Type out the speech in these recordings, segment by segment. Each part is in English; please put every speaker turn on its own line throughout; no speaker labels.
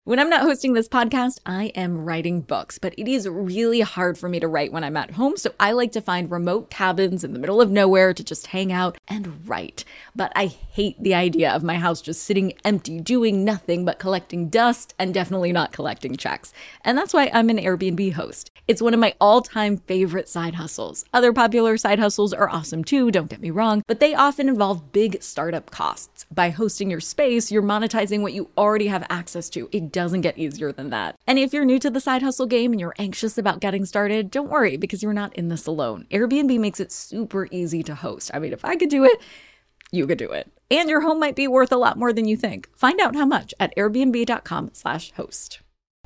When I'm not hosting this podcast, I am writing books, but it is really hard for me to write when I'm at home, so I like to find remote cabins in the middle of nowhere to just hang out and write. But I hate the idea of my house just sitting empty, doing nothing but collecting dust and definitely not collecting checks. And that's why I'm an Airbnb host. It's one of my all-time favorite side hustles. Other popular side hustles are awesome too, don't get me wrong, but they often involve big startup costs. By hosting your space, you're monetizing what you already have access to. It doesn't get easier than that. And if you're new to the side hustle game and you're anxious about getting started, don't worry because you're not in this alone. Airbnb makes it super easy to host. I mean, if I could do it, you could do it. And your home might be worth a lot more than you think. Find out how much at airbnb.com/host.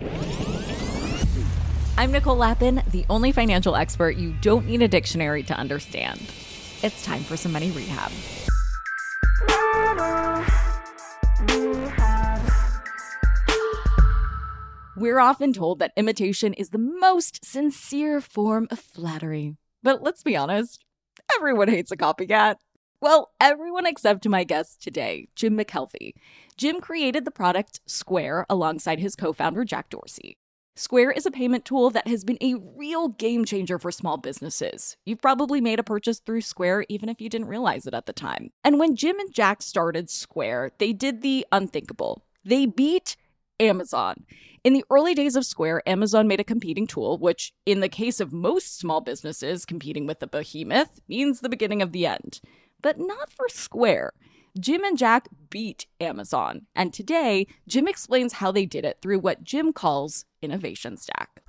I'm Nicole Lappin, the only financial expert you don't need a dictionary to understand. It's time for some money rehab. We're often told that imitation is the most sincere form of flattery. But let's be honest, everyone hates a copycat. Well, everyone except my guest today, Jim McKelvey. Jim created the product Square alongside his co-founder, Jack Dorsey. Square is a payment tool that has been a real game changer for small businesses. You've probably made a purchase through Square even if you didn't realize it at the time. And when Jim and Jack started Square, they did the unthinkable. They beat Amazon. In the early days of Square, Amazon made a competing tool, which, in the case of most small businesses, competing with the behemoth means the beginning of the end. But not for Square. Jim and Jack beat Amazon. And today, Jim explains how they did it through what Jim calls Innovation Stack.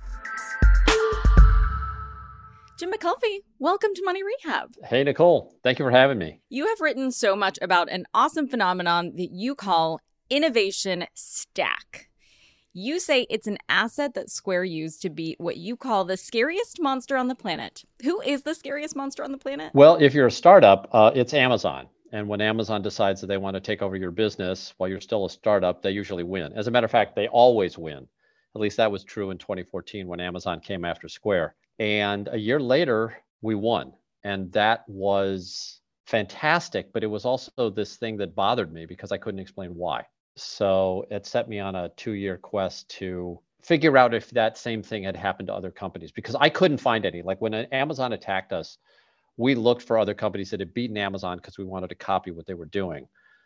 Jim McKelvey, welcome to Money Rehab.
Hey, Nicole. Thank you for having me.
You have written so much about an awesome phenomenon that you call Innovation Stack. You say it's an asset that Square used to beat what you call the scariest monster on the planet. Who is the scariest monster on the planet?
Well, if you're a startup, it's Amazon. And when Amazon decides that they want to take over your business while you're still a startup, they usually win. As a matter of fact, they always win. At least that was true in 2014 when Amazon came after Square. And a year later, we won. And that was fantastic. But it was also this thing that bothered me because I couldn't explain why. So it set me on a 2-year quest to figure out if that same thing had happened to other companies because I couldn't find any. Like when Amazon attacked us, we looked for other companies that had beaten Amazon because we wanted to copy what they were doing,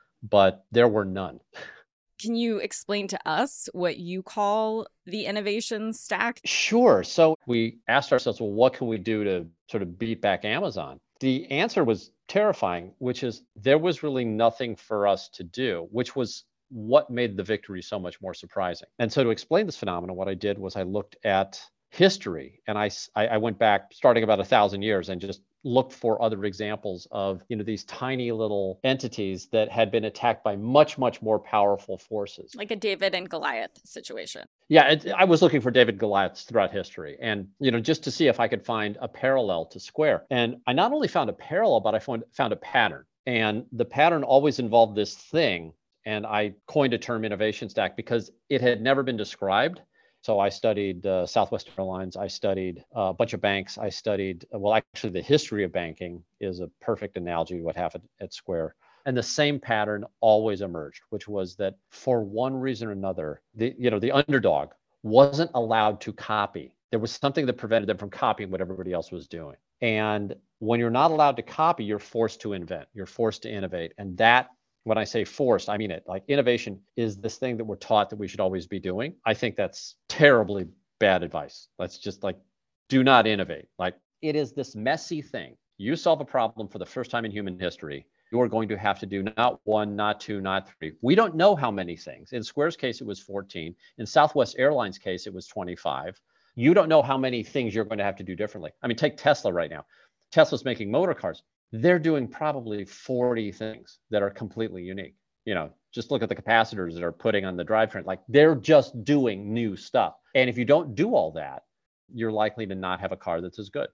but there were none.
Can you explain to us what you call the innovation stack?
Sure. So we asked ourselves, well, what can we do to sort of beat back Amazon? The answer was terrifying, which is there was really nothing for us to do, which was what made the victory so much more surprising. And so to explain this phenomenon, what I did was I looked at history and I went back starting about 1,000 years and just looked for other examples of these tiny little entities that had been attacked by much, much more powerful forces.
Like a David and Goliath situation.
Yeah, I was looking for David Goliaths throughout history and, just to see if I could find a parallel to Square. And I not only found a parallel, but I found a pattern. And the pattern always involved this thing. And I coined a term innovation stack because it had never been described. So I studied Southwest Airlines. I studied a bunch of banks. I studied, actually the history of banking is a perfect analogy to what happened at Square. And the same pattern always emerged, which was that for one reason or another, the underdog wasn't allowed to copy. There was something that prevented them from copying what everybody else was doing. And when you're not allowed to copy, you're forced to invent. You're forced to innovate. And that, when I say forced, I mean it. Like innovation is this thing that we're taught that we should always be doing. I think that's terribly bad advice. Let's just do not innovate. Like it is this messy thing. You solve a problem for the first time in human history. You are going to have to do not one, not two, not three. We don't know how many things. In Square's case, it was 14. In Southwest Airlines' case, it was 25. You don't know how many things you're going to have to do differently. I mean, take Tesla right now. Tesla's making motor cars. They're doing probably 40 things that are completely unique. Just look at the capacitors that are putting on the drivetrain. Like they're just doing new stuff. And if you don't do all that, you're likely to not have a car that's as good.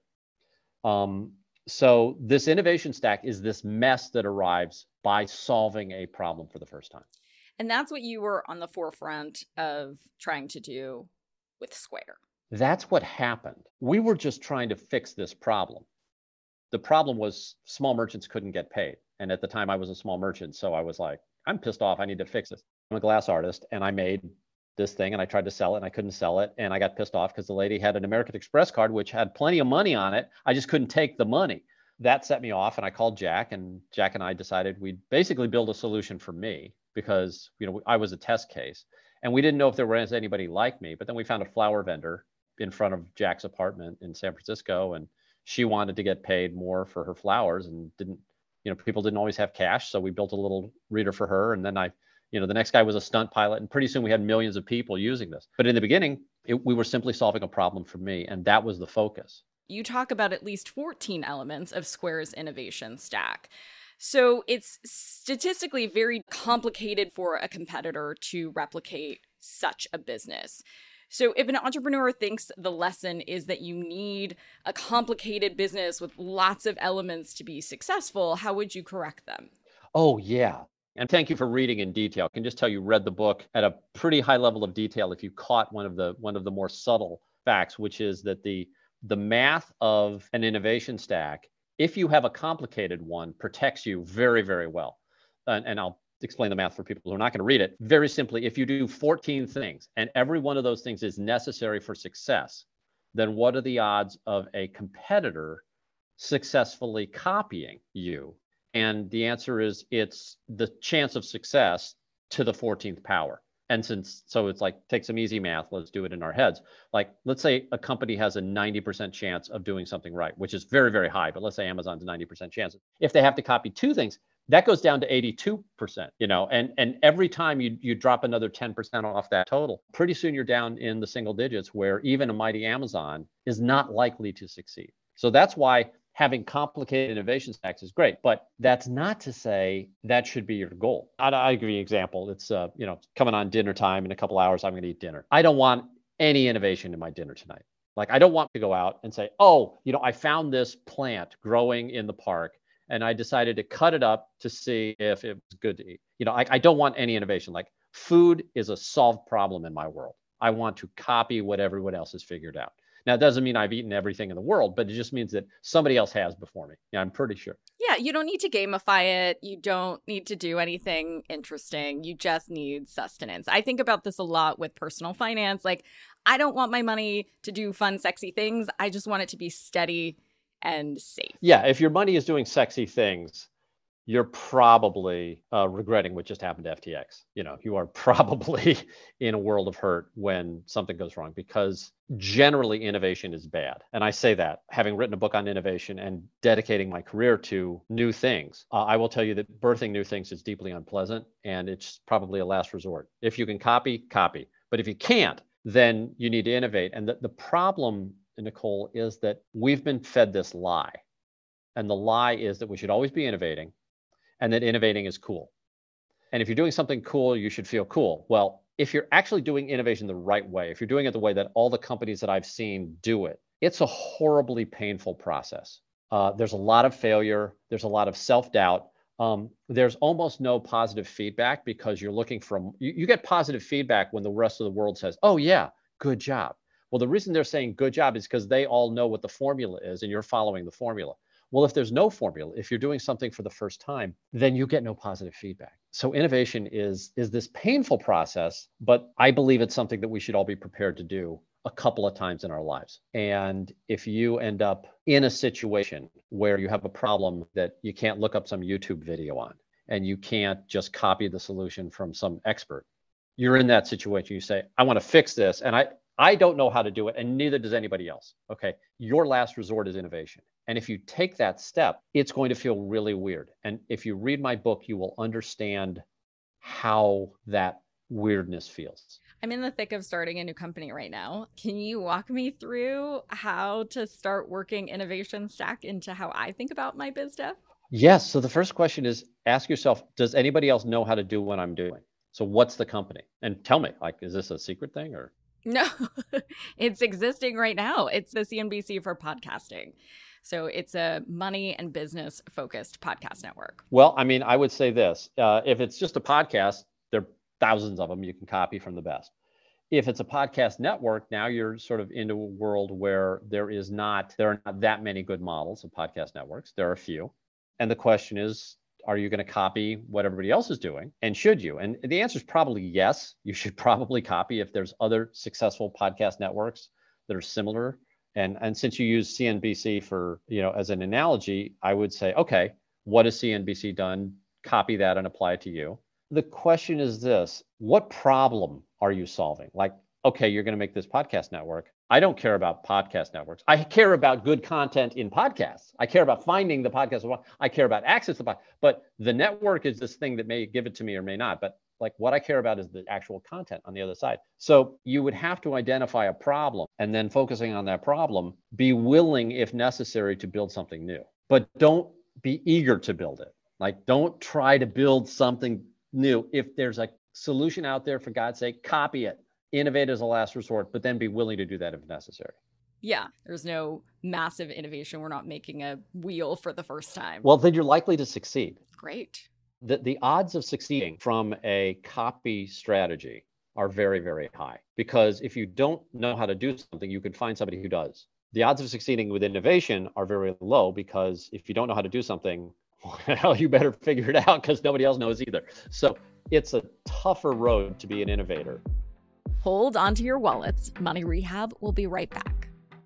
So this innovation stack is this mess that arrives by solving a problem for the first time.
And that's what you were on the forefront of trying to do with Square.
That's what happened. We were just trying to fix this problem. The problem was small merchants couldn't get paid. And at the time I was a small merchant. So I was like, I'm pissed off. I need to fix this. I'm a glass artist and I made this thing and I tried to sell it and I couldn't sell it. And I got pissed off because the lady had an American Express card, which had plenty of money on it. I just couldn't take the money. That set me off. And I called Jack, and Jack and I decided we'd basically build a solution for me because, I was a test case and we didn't know if there was anybody like me. But then we found a flower vendor in front of Jack's apartment in San Francisco, and she wanted to get paid more for her flowers and people didn't always have cash. So we built a little reader for her. And then the next guy was a stunt pilot, and pretty soon we had millions of people using this. But in the beginning, we were simply solving a problem for me, and that was the focus.
You talk about at least 14 elements of Square's innovation stack. So it's statistically very complicated for a competitor to replicate such a business. So if an entrepreneur thinks the lesson is that you need a complicated business with lots of elements to be successful, how would you correct them?
Oh, yeah. And thank you for reading in detail. I can just tell you read the book at a pretty high level of detail if you caught one of the more subtle facts, which is that the math of an innovation stack, if you have a complicated one, protects you very, very well. And I'll explain the math for people who are not going to read it. Very simply, if you do 14 things and every one of those things is necessary for success, then what are the odds of a competitor successfully copying you? And the answer is it's the chance of success to the 14th power. And so it's like, take some easy math, let's do it in our heads. Like, let's say a company has a 90% chance of doing something right, which is very, very high, but let's say Amazon's a 90% chance. If they have to copy two things, that goes down to 82%, and every time you drop another 10% off that total, pretty soon you're down in the single digits where even a mighty Amazon is not likely to succeed. So that's why having complicated innovation stacks is great, but that's not to say that should be your goal. I'll give you an example. It's coming on dinner time. In a couple hours, I'm going to eat dinner. I don't want any innovation in my dinner tonight. Like, I don't want to go out and say, I found this plant growing in the park and I decided to cut it up to see if it was good to eat. I don't want any innovation. Like, food is a solved problem in my world. I want to copy what everyone else has figured out. Now, it doesn't mean I've eaten everything in the world, but it just means that somebody else has before me. Yeah, I'm pretty sure.
Yeah, you don't need to gamify it. You don't need to do anything interesting. You just need sustenance. I think about this a lot with personal finance. Like, I don't want my money to do fun, sexy things. I just want it to be steady and safe.
Yeah, if your money is doing sexy things, you're probably regretting what just happened to FTX. You are probably in a world of hurt when something goes wrong, because generally innovation is bad. And I say that having written a book on innovation and dedicating my career to new things. I will tell you that birthing new things is deeply unpleasant, and it's probably a last resort. If you can copy. But if you can't, then you need to innovate. And the problem, Nicole, is that we've been fed this lie. And the lie is that we should always be innovating, and that innovating is cool. And if you're doing something cool, you should feel cool. Well, if you're actually doing innovation the right way, if you're doing it the way that all the companies that I've seen do it, it's a horribly painful process. There's a lot of failure. There's a lot of self-doubt. There's almost no positive feedback, because you're looking for, you get positive feedback when the rest of the world says, oh yeah, good job. Well, the reason they're saying good job is because they all know what the formula is and you're following the formula. Well, if there's no formula, if you're doing something for the first time, then you get no positive feedback. So innovation is this painful process, but I believe it's something that we should all be prepared to do a couple of times in our lives. And if you end up in a situation where you have a problem that you can't look up some YouTube video on, and you can't just copy the solution from some expert, you're in that situation. You say, I want to fix this, and I don't know how to do it, and neither does anybody else. Okay. Your last resort is innovation. And if you take that step, it's going to feel really weird. And if you read my book, you will understand how that weirdness feels.
I'm in the thick of starting a new company right now. Can you walk me through how to start working innovation stack into how I think about my biz dev?
Yes. So the first question is, ask yourself, does anybody else know how to do what I'm doing? So what's the company? And tell me, like, is this a secret thing or?
No, it's existing right now. It's the CNBC for podcasting. So it's a money and business focused podcast network.
Well, I mean, I would say this, if it's just a podcast, there are thousands of them you can copy from the best. If it's a podcast network, now you're sort of into a world where there are not that many good models of podcast networks. There are a few. And the question is, are you going to copy what everybody else is doing? And should you? And the answer is probably yes. You should probably copy if there's other successful podcast networks that are similar. And since you use CNBC for, as an analogy, I would say, okay, what has CNBC done? Copy that and apply it to you. The question is this: what problem are you solving? Like, okay, you're going to make this podcast network. I don't care about podcast networks. I care about good content in podcasts. I care about finding the podcast. I care about access to the podcast. But the network is this thing that may give it to me or may not. But like what I care about is the actual content on the other side. So you would have to identify a problem and then focusing on that problem, be willing, if necessary, to build something new. But don't be eager to build it. Like, don't try to build something new. If there's a solution out there, for God's sake, copy it. Innovate as a last resort, but then be willing to do that if necessary.
Yeah, there's no massive innovation. We're not making a wheel for the first time.
Well, then you're likely to succeed.
Great.
The odds of succeeding from a copy strategy are very, very high, because if you don't know how to do something, you can find somebody who does. The odds of succeeding with innovation are very low, because if you don't know how to do something, well, you better figure it out, because nobody else knows either. So it's a tougher road to be an innovator.
Hold onto your wallets. Money Rehab will be right back.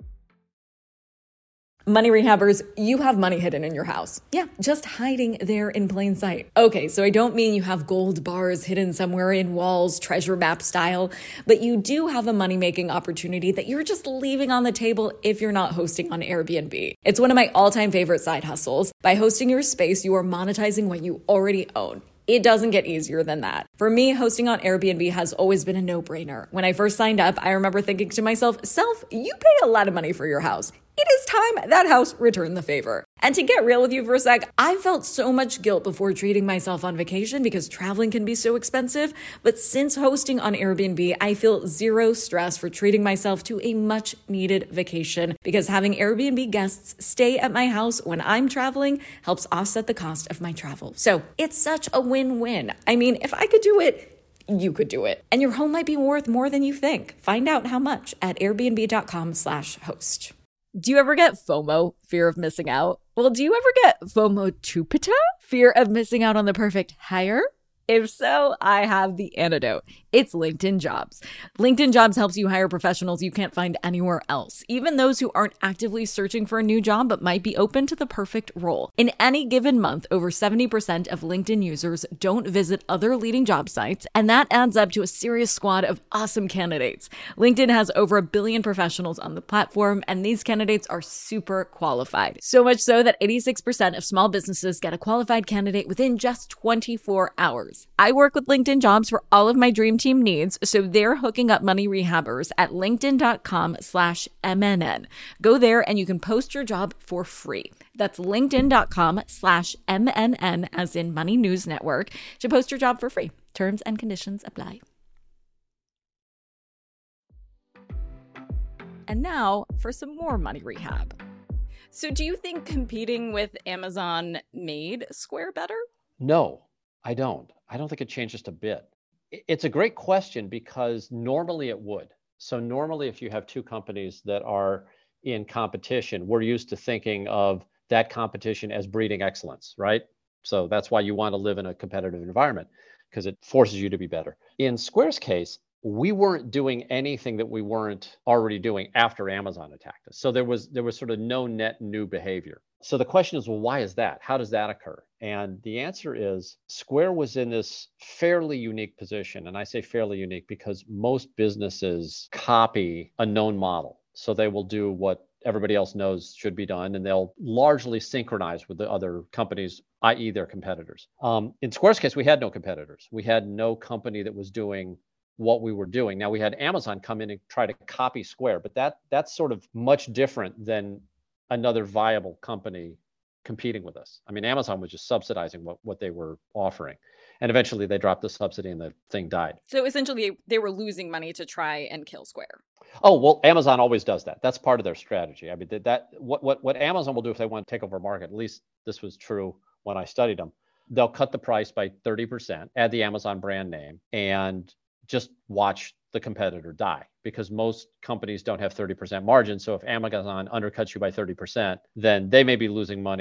Money Rehabbers, you have money hidden in your house. Yeah, just hiding there in plain sight. Okay, so I don't mean you have gold bars hidden somewhere in walls, treasure map style, but you do have a money-making opportunity that you're just leaving on the table if you're not hosting on Airbnb. It's one of my all-time favorite side hustles. By hosting your space, you are monetizing what you already own. It doesn't get easier than that. For me, hosting on Airbnb has always been a no-brainer. When I first signed up, I remember thinking to myself, Self, you pay a lot of money for your house. It is time that house returned the favor. And to get real with you for a sec, I felt so much guilt before treating myself on vacation because traveling can be so expensive. But since hosting on Airbnb, I feel zero stress for treating myself to a much needed vacation, because having Airbnb guests stay at my house when I'm traveling helps offset the cost of my travel. So it's such a win-win. I mean, if I could do it, you could do it. And your home might be worth more than you think. Find out how much at airbnb.com/host. Do you ever get FOMO, fear of missing out? Well, do you ever get FOMO-tupita, fear of missing out on the perfect hire? If so, I have the antidote. It's LinkedIn Jobs. LinkedIn Jobs helps you hire professionals you can't find anywhere else, even those who aren't actively searching for a new job but might be open to the perfect role. In any given month, over 70% of LinkedIn users don't visit other leading job sites, and that adds up to a serious squad of awesome candidates. LinkedIn has over 1 billion professionals on the platform, and these candidates are super qualified. So much so that 86% of small businesses get a qualified candidate within just 24 hours. I work with LinkedIn Jobs for all of my dream team needs, so they're hooking up Money Rehabbers at linkedin.com/MNN. Go there and you can post your job for free. That's linkedin.com/MNN, as in Money News Network, to post your job for free. Terms and conditions apply. And now for some more money rehab. So do you think competing with Amazon made Square better?
No, I don't. I don't think it changed just a bit. It's a great question, because normally it would. So normally if you have two companies that are in competition, we're used to thinking of that competition as breeding excellence, right? So that's why you want to live in a competitive environment, because it forces you to be better. In Square's case, we weren't doing anything that we weren't already doing after Amazon attacked us. So there was sort of no net new behavior. So the question is, well, why is that? How does that occur? And the answer is, Square was in this fairly unique position. And I say fairly unique because most businesses copy a known model. So they will do what everybody else knows should be done, and they'll largely synchronize with the other companies, i.e. their competitors. In Square's case, we had no competitors. We had no company that was doing what we were doing. Now, we had Amazon come in and try to copy Square, but that's sort of much different than another viable company competing with us. I mean, Amazon was just subsidizing what they were offering. And eventually they dropped the subsidy and the thing died.
So essentially they were losing money to try and kill Square.
Oh, well, Amazon always does that. That's part of their strategy. I mean, what Amazon will do if they want to take over a market, at least this was true when I studied them, they'll cut the price by 30%, add the Amazon brand name, and just watch the competitor die, because most companies don't have 30% margin. So if Amazon undercuts you by 30%, then they may be losing money.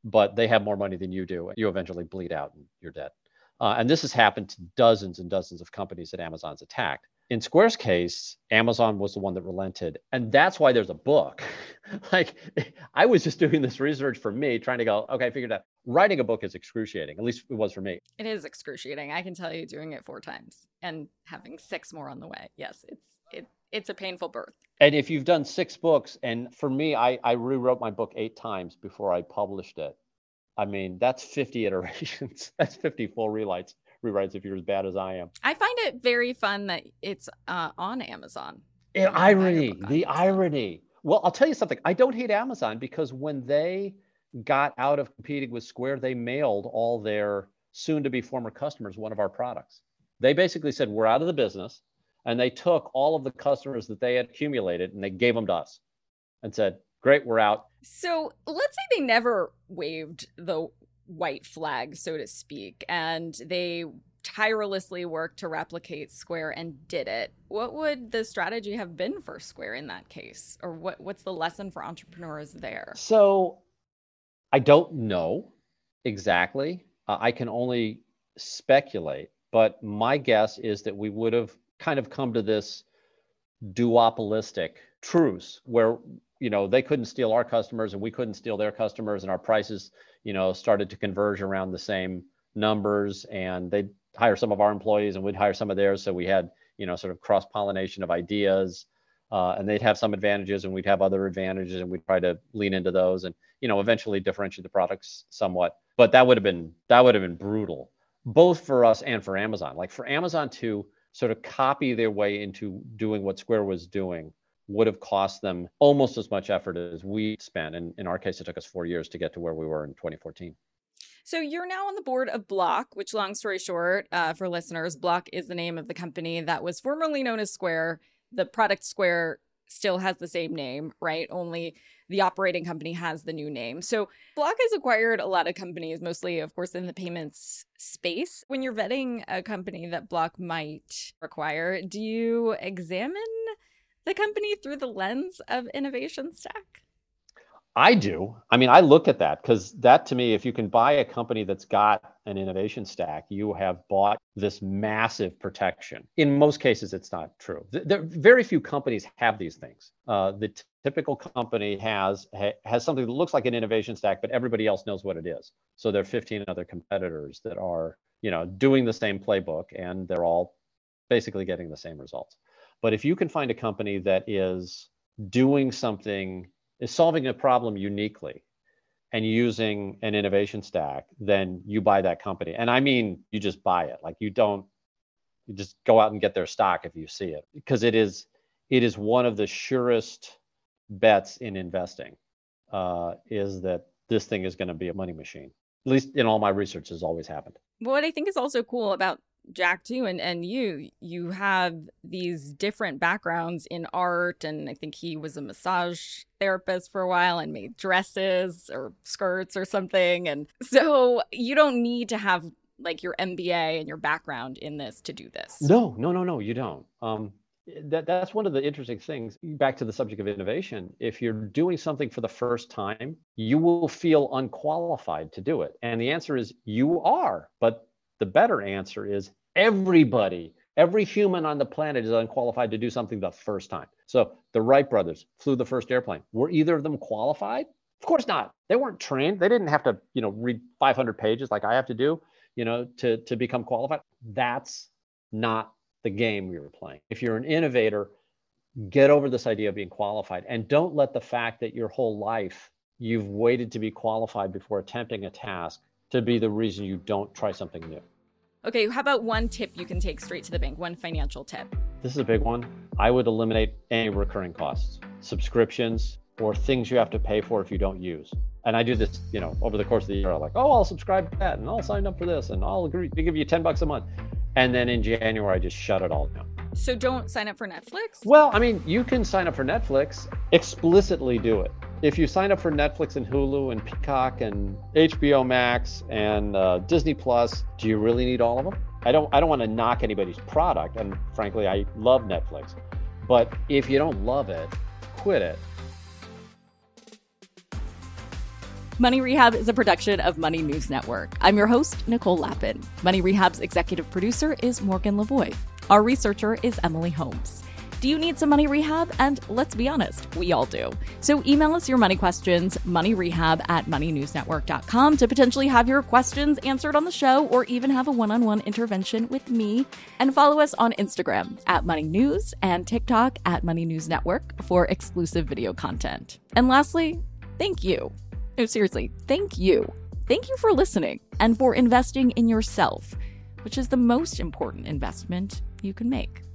but they have more money than you do. You eventually bleed out and you're dead. And this has happened to dozens and dozens of companies that Amazon's attacked. In Square's case, Amazon was the one that relented. And that's why there's a book. Like, I was just doing this research for me, trying to go, okay, I figured out writing a book is excruciating. At least it was for me.
It is excruciating. I can tell you, doing it 4 times and having 6 more on the way. Yes, it's a painful birth.
And if you've done 6 books, and for me, I rewrote my book 8 times before I published it. I mean, that's 50 iterations. That's 50 full rewrites if you're as bad as I am.
I find it very fun that it's on Amazon.
The irony. Well, I'll tell you something. I don't hate Amazon, because when they got out of competing with Square, they mailed all their soon-to-be former customers one of our products. They basically said, we're out of the business. And they took all of the customers that they had accumulated and they gave them to us and said, great, we're out.
So let's say they never waved the white flag, so to speak, and they tirelessly worked to replicate Square and did it. What would the strategy have been for Square in that case? Or what's the lesson for entrepreneurs there?
So I don't know exactly. I can only speculate, but my guess is that we would have kind of come to this duopolistic truce where, they couldn't steal our customers and we couldn't steal their customers, and our prices, started to converge around the same numbers, and they'd hire some of our employees and we'd hire some of theirs. So we had, sort of cross-pollination of ideas, and they'd have some advantages and we'd have other advantages, and we'd try to lean into those and, eventually differentiate the products somewhat. But that would have been brutal, both for us and for Amazon. Like, for Amazon to sort of copy their way into doing what Square was doing would have cost them almost as much effort as we spent. And in our case, it took us 4 years to get to where we were in 2014.
So you're now on the board of Block, which, long story short, for listeners, Block is the name of the company that was formerly known as Square. The product Square still has the same name, right? Only the operating company has the new name. So Block has acquired a lot of companies, mostly, of course, in the payments space. When you're vetting a company that Block might acquire, do you examine the company through the lens of innovation stack?
I do. I mean, I look at that, because that, to me, if you can buy a company that's got an innovation stack, you have bought this massive protection. In most cases, it's not true. Very few companies have these things. The typical company has something that looks like an innovation stack, but everybody else knows what it is. So there are 15 other competitors that are, doing the same playbook, and they're all basically getting the same results. But if you can find a company that is doing something, is solving a problem uniquely and using an innovation stack, then you buy that company. And I mean, you just buy it. Like, you just go out and get their stock if you see it, because it is one of the surest bets in investing, is that this thing is going to be a money machine. At least in all my research has always happened.
What I think is also cool about Jack too, and you have these different backgrounds in art, and I think he was a massage therapist for a while and made dresses or skirts or something, and so you don't need to have like your MBA and your background in this to do this.
No, you don't. That's one of the interesting things. Back to the subject of innovation, if you're doing something for the first time, you will feel unqualified to do it, and the answer is you are. But the better answer is every human on the planet is unqualified to do something the first time. So the Wright brothers flew the first airplane. Were either of them qualified? Of course not. They weren't trained. They didn't have to, read 500 pages like I have to do, to become qualified. That's not the game we were playing. If you're an innovator, get over this idea of being qualified, and don't let the fact that your whole life you've waited to be qualified before attempting a task to be the reason you don't try something new.
Okay, how about one tip you can take straight to the bank, one financial tip?
This is a big one. I would eliminate any recurring costs, subscriptions, or things you have to pay for if you don't use. And I do this, over the course of the year. I'm like, I'll subscribe to that, and I'll sign up for this, and I'll agree to give you $10 a month. And then in January, I just shut it all down.
So don't sign up for Netflix?
Well, I mean, you can sign up for Netflix, explicitly do it. If you sign up for Netflix and Hulu and Peacock and HBO Max and Disney Plus, do you really need all of them? I don't want to knock anybody's product, and frankly, I love Netflix. But if you don't love it, quit it.
Money Rehab is a production of Money News Network. I'm your host, Nicole Lappin. Money Rehab's executive producer is Morgan Lavoie. Our researcher is Emily Holmes. Do you need some money rehab? And let's be honest, we all do. So email us your money questions, moneyrehab@moneynewsnetwork.com, to potentially have your questions answered on the show or even have a one-on-one intervention with me. And follow us on Instagram @moneynews and TikTok @moneynewsnetwork for exclusive video content. And lastly, thank you. No, seriously, thank you. Thank you for listening and for investing in yourself, which is the most important investment you can make.